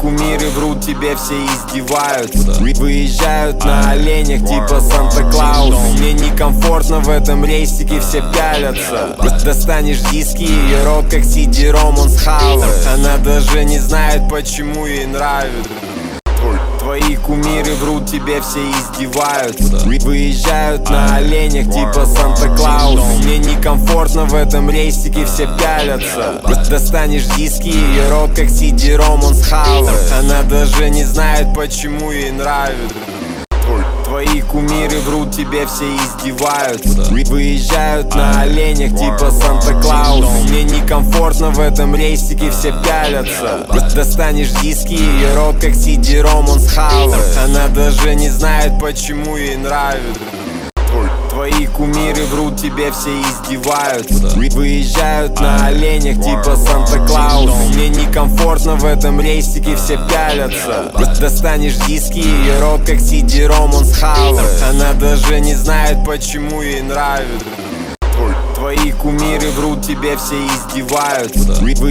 кумиры врут, тебе все издеваются. Выезжают на оленях типа Санта-Клаус. Мне некомфортно в этом рейсике, все пялятся. Достанешь диски, ее рот как CD-ROM он схавает. Она даже не знает, почему ей нравится. Твои кумиры врут, тебе все издеваются. Выезжают на оленях типа Санта-Клаус. Мне некомфортно в этом рейсике, все пялятся. Достанешь диски, ее рот как CD-ROM он схавает. Она даже не знает, почему ей нравится. Твои кумиры врут, тебе все издеваются. Выезжают на оленях типа Санта-Клаус. Мне некомфортно в этом рейсике, все пялятся. Достанешь диски, ее рот как CD-ROM он схавает. Она даже не знает, почему ей нравится. Твои кумиры врут, тебе все издеваются. Выезжают на оленях типа Санта-Клаус. Мне некомфортно в этом рейсике, все пялятся. Достанешь диски, ее рот как CD-ROM он схавает. Она даже не знает, почему ей нравится. Твои кумиры врут, тебе все издеваются.